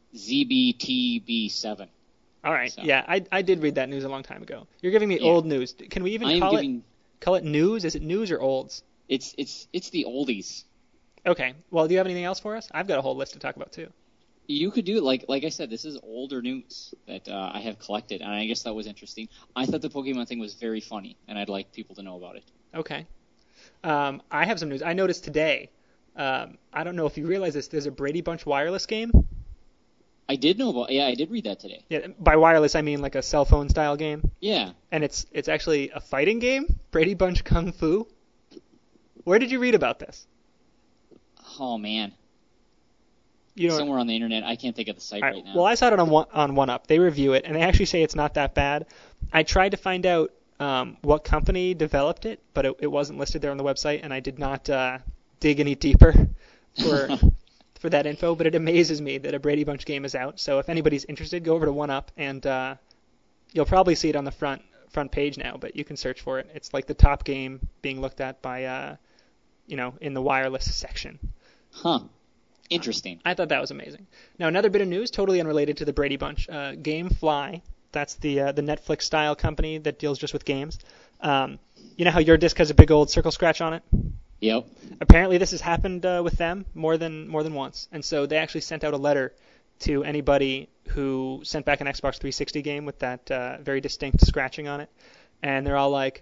ZBTB7. All right. So. Yeah, I did read that news a long time ago. You're giving me old news. Can we even call it news? Is it news or olds? It's the oldies. Okay. Well, do you have anything else for us? I've got a whole list to talk about, too. You could do it. Like I said, this is older news that I have collected, and I guess that was interesting. I thought the Pokemon thing was very funny, and I'd like people to know about it. Okay. I have some news. I noticed today, I don't know if you realize this, there's a Brady Bunch wireless game. I did know about. Yeah, I did read that today. Yeah, by wireless I mean like a cell phone style game. Yeah. And it's actually a fighting game, Brady Bunch Kung Fu. Where did you read about this? Oh man. Somewhere on the internet. I can't think of the site right now. Well, I saw it on 1UP. They review it, and they actually say it's not that bad. I tried to find out what company developed it, but it wasn't listed there on the website, and I did not dig any deeper for that info. But it amazes me that a Brady Bunch game is out. So if anybody's interested, go over to 1UP, and you'll probably see it on the front page now, but you can search for it. It's like the top game being looked at by, in the wireless section. Huh. Interesting. I thought that was amazing. Now, another bit of news, totally unrelated to the Brady Bunch. GameFly, that's the Netflix-style company that deals just with games. You know how your disc has a big old circle scratch on it? Yep. Apparently this has happened with them more than once. And so they actually sent out a letter to anybody who sent back an Xbox 360 game with that very distinct scratching on it. And they're all like,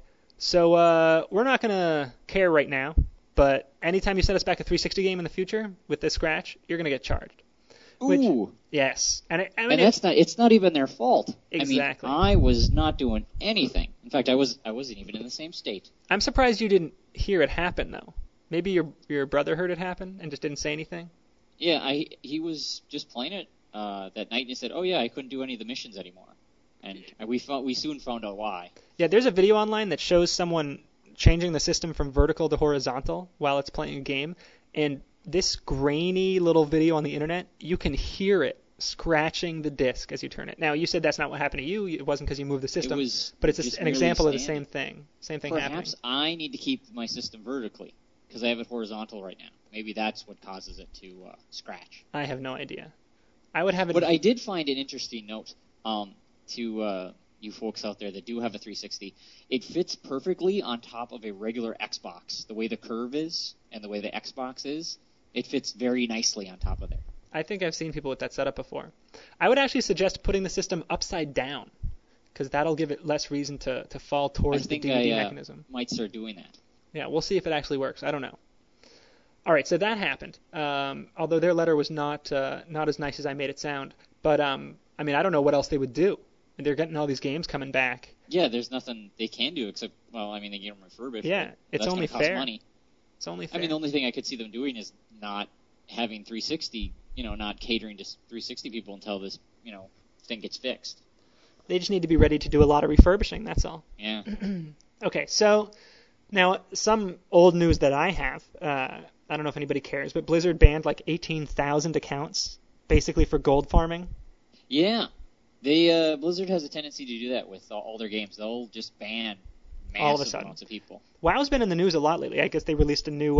So we're not going to care right now, but anytime you send us back a 360 game in the future with this scratch, you're going to get charged. Ooh. Yes. And it's not even their fault. Exactly. I mean, I was not doing anything. In fact, I wasn't even in the same state. I'm surprised you didn't hear it happen, though. Maybe your brother heard it happen and just didn't say anything? Yeah, he was just playing it that night, and he said, "Oh yeah, I couldn't do any of the missions anymore," and we soon found out why. Yeah, there's a video online that shows someone changing the system from vertical to horizontal while it's playing a game, and this grainy little video on the internet, you can hear it scratching the disc as you turn it. Now, you said that's not what happened to you. It wasn't because you moved the system, but it's just an example of the same thing. Same thing happening. Perhaps I need to keep my system vertically because I have it horizontal right now. Maybe that's what causes it to scratch. I have no idea. I would have it. But I did find an interesting note to you folks out there that do have a 360. It fits perfectly on top of a regular Xbox. The way the curve is and the way the Xbox is, it fits very nicely on top of there. I think I've seen people with that setup before. I would actually suggest putting the system upside down because that'll give it less reason to fall towards the DVD mechanism. Might start doing that. Yeah, we'll see if it actually works. I don't know. All right, so that happened. Although their letter was not as nice as I made it sound. But I mean, I don't know what else they would do. They're getting all these games coming back. Yeah, there's nothing they can do except, well, I mean, they get them refurbished. Yeah, it's only fair. Money. It's only fair. I mean, the only thing I could see them doing is not having 360, not catering to 360 people until this, thing gets fixed. They just need to be ready to do a lot of refurbishing, that's all. Yeah. Okay, so now some old news that I have, I don't know if anybody cares, but Blizzard banned like 18,000 accounts basically for gold farming. Yeah. Blizzard has a tendency to do that with all their games. They'll just ban all of a sudden amounts of people. WoW's been in the news a lot lately. I guess they released a new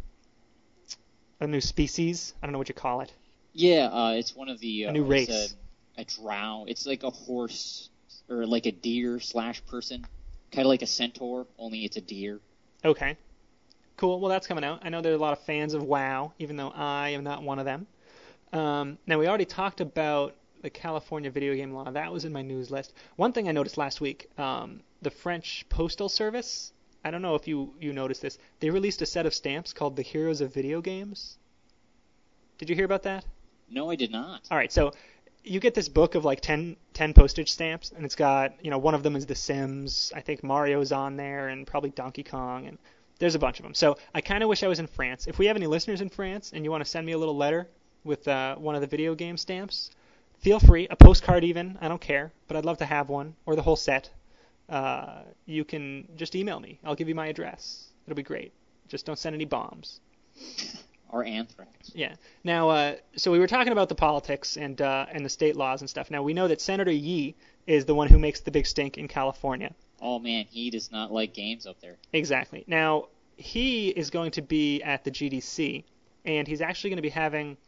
species. I don't know what you call it. Yeah, it's one of the... a new race. A drow. It's like a horse, or like a deer / person. Kind of like a centaur, only it's a deer. Okay. Cool. Well, that's coming out. I know there are a lot of fans of WoW, even though I am not one of them. Now, we already talked about the California video game law. That was in my news list. One thing I noticed last week, the French Postal Service, I don't know if you noticed this, they released a set of stamps called the Heroes of Video Games. Did you hear about that? No, I did not. All right, so you get this book of like 10 postage stamps, and it's got, one of them is The Sims. I think Mario's on there, and probably Donkey Kong, and there's a bunch of them. So I kind of wish I was in France. If we have any listeners in France and you want to send me a little letter with one of the video game stamps, feel free, a postcard even, I don't care, but I'd love to have one, or the whole set. You can just email me. I'll give you my address. It'll be great. Just don't send any bombs. Or anthrax. Yeah. Now, so we were talking about the politics and the state laws and stuff. Now, we know that Senator Yi is the one who makes the big stink in California. Oh, man, he does not like games up there. Exactly. Now, he is going to be at the GDC, and he's actually going to be having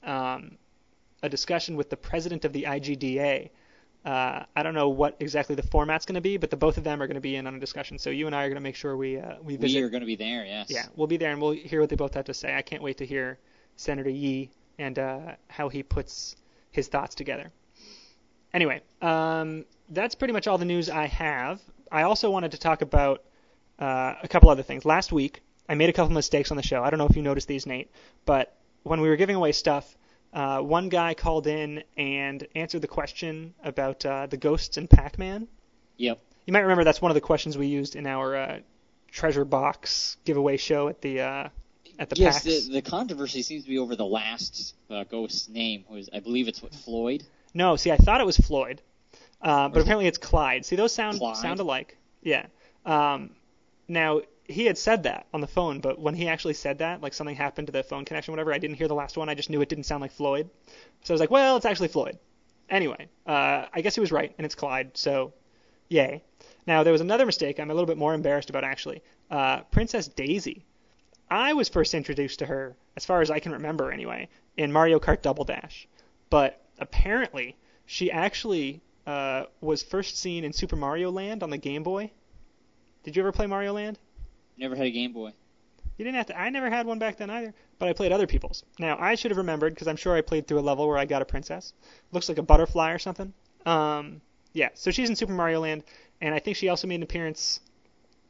a discussion with the president of the IGDA. I don't know what exactly the format's going to be, but the both of them are going to be in on a discussion. So you and I are going to make sure we visit. We are going to be there, yes. Yeah, we'll be there, and we'll hear what they both have to say. I can't wait to hear Senator Yi and how he puts his thoughts together. Anyway, that's pretty much all the news I have. I also wanted to talk about a couple other things. Last week, I made a couple mistakes on the show. I don't know if you noticed these, Nate, but when we were giving away stuff, one guy called in and answered the question about the ghosts in Pac-Man. Yep. You might remember that's one of the questions we used in our treasure box giveaway show at the yes, PAX. The controversy seems to be over the last ghost's name. I believe it's Floyd? No, see, I thought it was Floyd, but apparently it's Clyde. See, those sound alike. Yeah. Now, he had said that on the phone, but when he actually said that, like something happened to the phone connection, whatever, I didn't hear the last one. I just knew it didn't sound like Floyd. So I was like, well, it's actually Floyd. Anyway, I guess he was right, and it's Clyde, so yay. Now, there was another mistake I'm a little bit more embarrassed about, actually. Princess Daisy. I was first introduced to her, as far as I can remember anyway, in Mario Kart Double Dash. But apparently, she actually was first seen in Super Mario Land on the Game Boy. Did you ever play Mario Land? Never had a Game Boy. You didn't have to. I never had one back then either, but I played other people's. Now, I should have remembered, because I'm sure I played through a level where I got a princess. Looks like a butterfly or something. Yeah, so she's in Super Mario Land, and I think she also made an appearance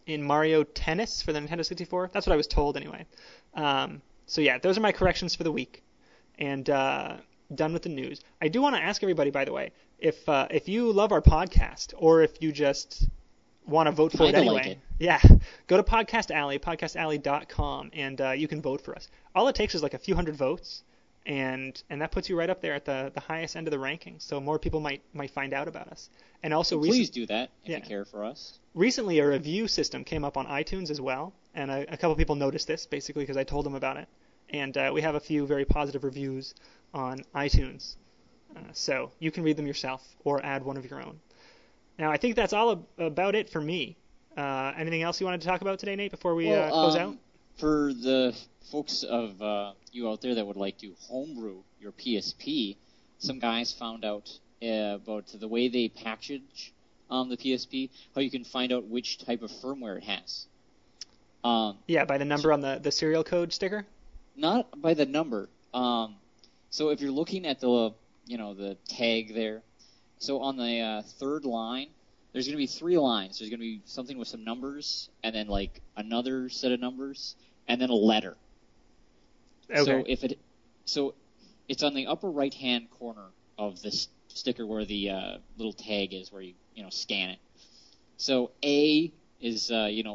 in Mario Tennis for the Nintendo 64. That's what I was told anyway. So yeah, those are my corrections for the week. And done with the news. I do want to ask everybody, by the way, if you love our podcast or if you just want to vote for it anyway. Like it. Yeah, go to Podcast Alley, podcastalley.com, and you can vote for us. All it takes is like a few hundred votes, and that puts you right up there at the highest end of the rankings. So more people might find out about us. And also, please do that if you care for us. Recently, a review system came up on iTunes as well, and a couple people noticed this basically because I told them about it. And we have a few very positive reviews on iTunes, so you can read them yourself or add one of your own. Now, I think that's all about it for me. Anything else you wanted to talk about today, Nate, before we close out? For the folks of you out there that would like to homebrew your PSP, some guys found out about the way they package the PSP, how you can find out which type of firmware it has. By the number on the serial code sticker? Not by the number. So if you're looking at the tag there, so on the third line, there's going to be 3 lines. There's going to be something with some numbers, and then like another set of numbers, and then a letter. Okay. So it's on the upper right-hand corner of this sticker where the little tag is, where you scan it. So A is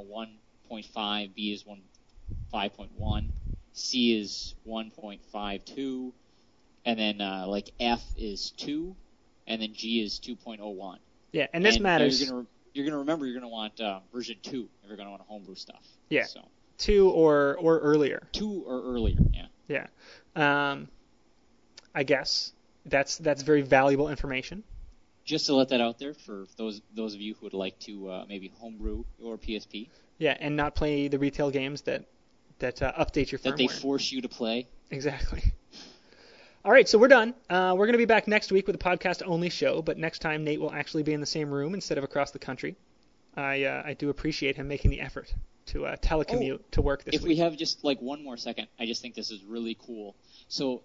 1.5, B is 5.1, C is 1.52, and then like F is 2, and then G is 2.01. Yeah, and this matters. You're gonna remember you're gonna want version 2 if you're gonna want to homebrew stuff. Yeah. So 2 or earlier. 2 or earlier. Yeah. Yeah. I guess that's very valuable information. Just to let that out there for those of you who would like to maybe homebrew your PSP. Yeah, and not play the retail games that update your firmware. That they force you to play. Exactly. All right, so we're done. We're going to be back next week with a podcast-only show, but next time Nate will actually be in the same room instead of across the country. I do appreciate him making the effort to telecommute to work this week. If we have just like one more second, I just think this is really cool. So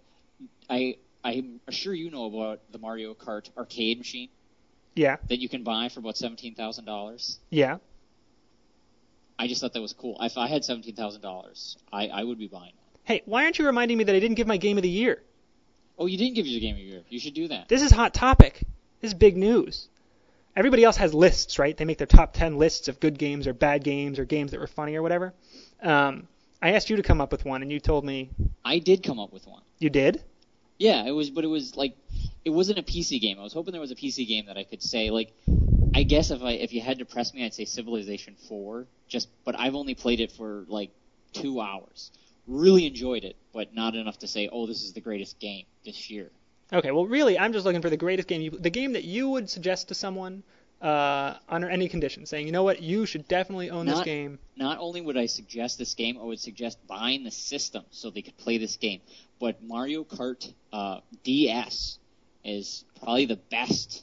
I'm sure you know about the Mario Kart arcade machine. Yeah. That you can buy for about $17,000. Yeah. I just thought that was cool. If I had $17,000, I would be buying one. Hey, why aren't you reminding me that I didn't give my Game of the Year? Oh, you didn't give your Game of the Year. You should do that. This is hot topic. This is big news. Everybody else has lists, right? They make their top 10 lists of good games or bad games or games that were funny or whatever. I asked you to come up with one, and you told me... I did come up with one. You did? Yeah, it wasn't a PC game. I was hoping there was a PC game that I could say, like, I guess if you had to press me, I'd say Civilization 4, but I've only played it for, like, 2 hours. Really enjoyed it, but not enough to say, oh, this is the greatest game this year. Okay, well, really, I'm just looking for the greatest game, the game that you would suggest to someone under any condition, saying, you know what, you should definitely own this game. Not only would I suggest this game, I would suggest buying the system so they could play this game. But Mario Kart DS is probably the best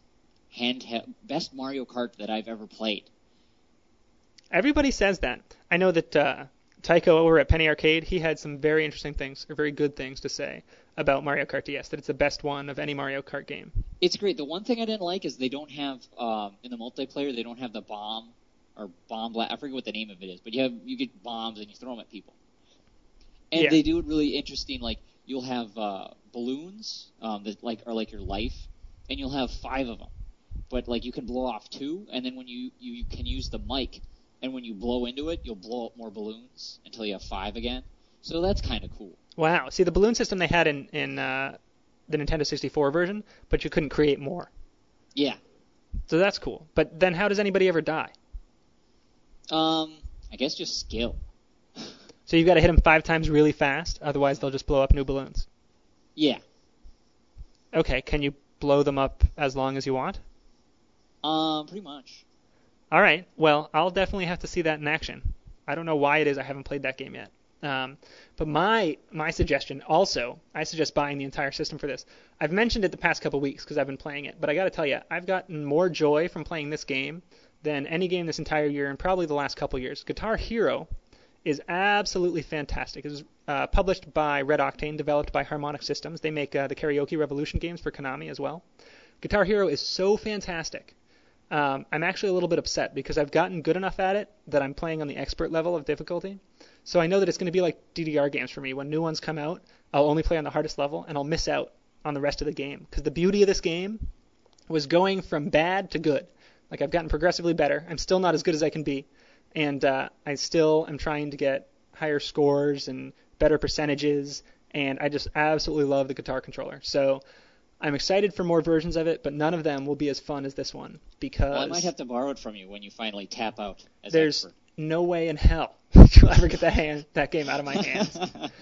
Mario Kart that I've ever played. Everybody says that. I know that Tycho over at Penny Arcade, he had some very interesting things, or very good things to say about Mario Kart DS, that it's the best one of any Mario Kart game. It's great. The one thing I didn't like is they don't have, in the multiplayer, they don't have the bomb blast. I forget what the name of it is, but you get bombs and you throw them at people. And they do it really interesting, like, you'll have balloons that are like your life, and you'll have 5 of them. But, like, you can blow off 2, and then when you can use the mic, and when you blow into it, you'll blow up more balloons until you have 5 again. So that's kind of cool. Wow. See, the balloon system they had in the Nintendo 64 version, but you couldn't create more. Yeah. So that's cool. But then how does anybody ever die? I guess just skill. So you've got to hit them 5 times really fast, otherwise they'll just blow up new balloons. Yeah. Okay, can you blow them up as long as you want? Pretty much. All right. Well, I'll definitely have to see that in action. I don't know why it is I haven't played that game yet. But my suggestion also, I suggest buying the entire system for this. I've mentioned it the past couple weeks because I've been playing it, but I got to tell you, I've gotten more joy from playing this game than any game this entire year and probably the last couple years. Guitar Hero is absolutely fantastic. It was published by Red Octane, developed by Harmonic Systems. They make the Karaoke Revolution games for Konami as well. Guitar Hero is so fantastic. I'm actually a little bit upset because I've gotten good enough at it that I'm playing on the expert level of difficulty. So I know that it's going to be like DDR games for me. When new ones come out, I'll only play on the hardest level, and I'll miss out on the rest of the game. Because the beauty of this game was going from bad to good. Like, I've gotten progressively better. I'm still not as good as I can be. And I still am trying to get higher scores and better percentages. And I just absolutely love the guitar controller. So I'm excited for more versions of it, but none of them will be as fun as this one. Because Well, I might have to borrow it from you when you finally tap out as there's expert. no way in hell you'll ever get that game out of my hands.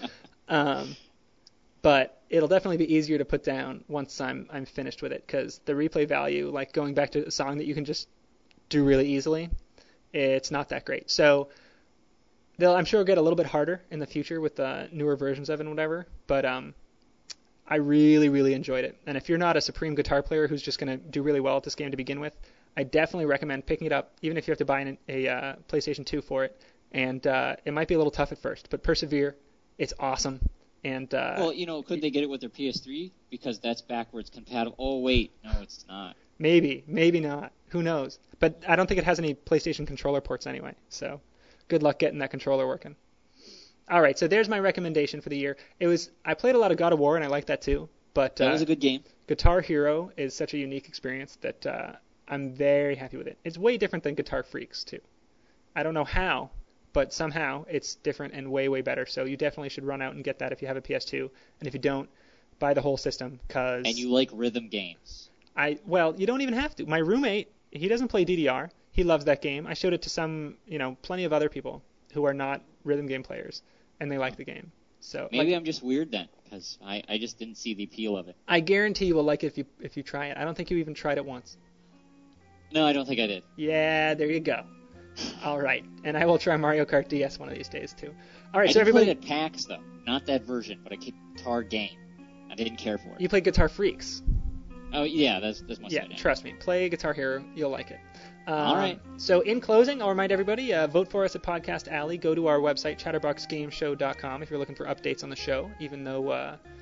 But it'll definitely be easier to put down once I'm finished with it, because the replay value, like going back to a song that you can just do really easily, it's not that great. So I'm sure it'll get a little bit harder in the future with the newer versions of it and whatever, but I really, really enjoyed it. And if you're not a supreme guitar player who's just going to do really well at this game to begin with, I definitely recommend picking it up, even if you have to buy a PlayStation 2 for it. And it might be a little tough at first, but persevere. It's awesome. And Well, could they get it with their PS3? Because that's backwards compatible. Oh, wait. No, it's not. maybe not. Who knows? But I don't think it has any PlayStation controller ports anyway. So good luck getting that controller working. All right, so there's my recommendation for the year. I played a lot of God of War, and I like that too. But That was a good game. Guitar Hero is such a unique experience that I'm very happy with it. It's way different than Guitar Freaks too. I don't know how, but somehow it's different and way, way better. So you definitely should run out and get that if you have a PS2. And if you don't, buy the whole system. And you like rhythm games. Well, you don't even have to. My roommate, he doesn't play DDR. He loves that game. I showed it to plenty of other people who are not rhythm game players, and they like the game. So Maybe I'm just weird then, because I just didn't see the appeal of it. I guarantee you will like it if you try it. I don't think you even tried it once. No, I don't think I did. Yeah, there you go. All right, and I will try Mario Kart DS one of these days too. All right, I so did play everybody, it at PAX though, not that version, but a guitar game. I didn't care for it. you play Guitar Freaks. Oh yeah, that's my Yeah, side. trust me. Play Guitar Hero. You'll like it. All right. So in closing, I'll remind everybody, vote for us at Podcast Alley. Go to our website, chatterboxgameshow.com, if you're looking for updates on the show, even though,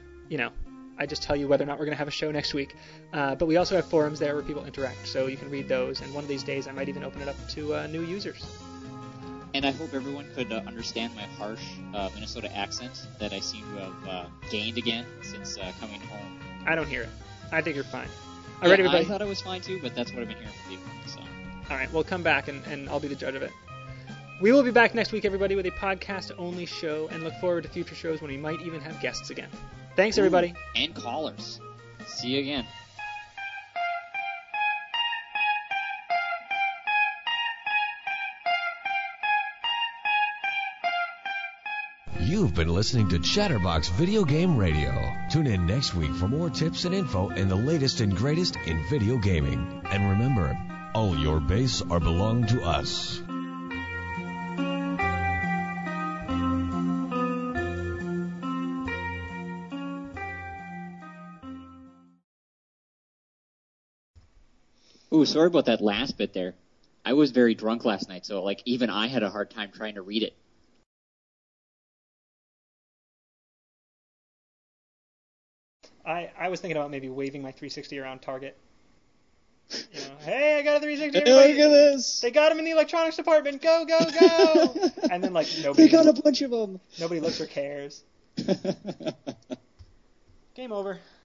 I just tell you whether or not we're going to have a show next week. But we also have forums there where people interact, so you can read those. And one of these days, I might even open it up to new users. And I hope everyone could understand my harsh Minnesota accent that I seem to have gained again since coming home. I don't hear it. I think you're fine. All Yeah, right, everybody. I thought I was fine too, but that's what I've been hearing from people. So. All right, we'll come back, and I'll be the judge of it. We will be back next week, everybody, with a podcast-only show, and look forward to future shows when we might even have guests again. Thanks, everybody. And callers. See you again. You've been listening to Chatterbox Video Game Radio. Tune in next week for more tips and info and the latest and greatest in video gaming. And remember, all your base are belong to us. Ooh, sorry about that last bit there. I was very drunk last night, so even I had a hard time trying to read it. I was thinking about maybe waving my 360 around Target. Hey, I got a 360. Hey, Everybody. look at this! They got him in the electronics department. Go, go, go! And then nobody. They got a bunch of them. Nobody looks or cares. Game over.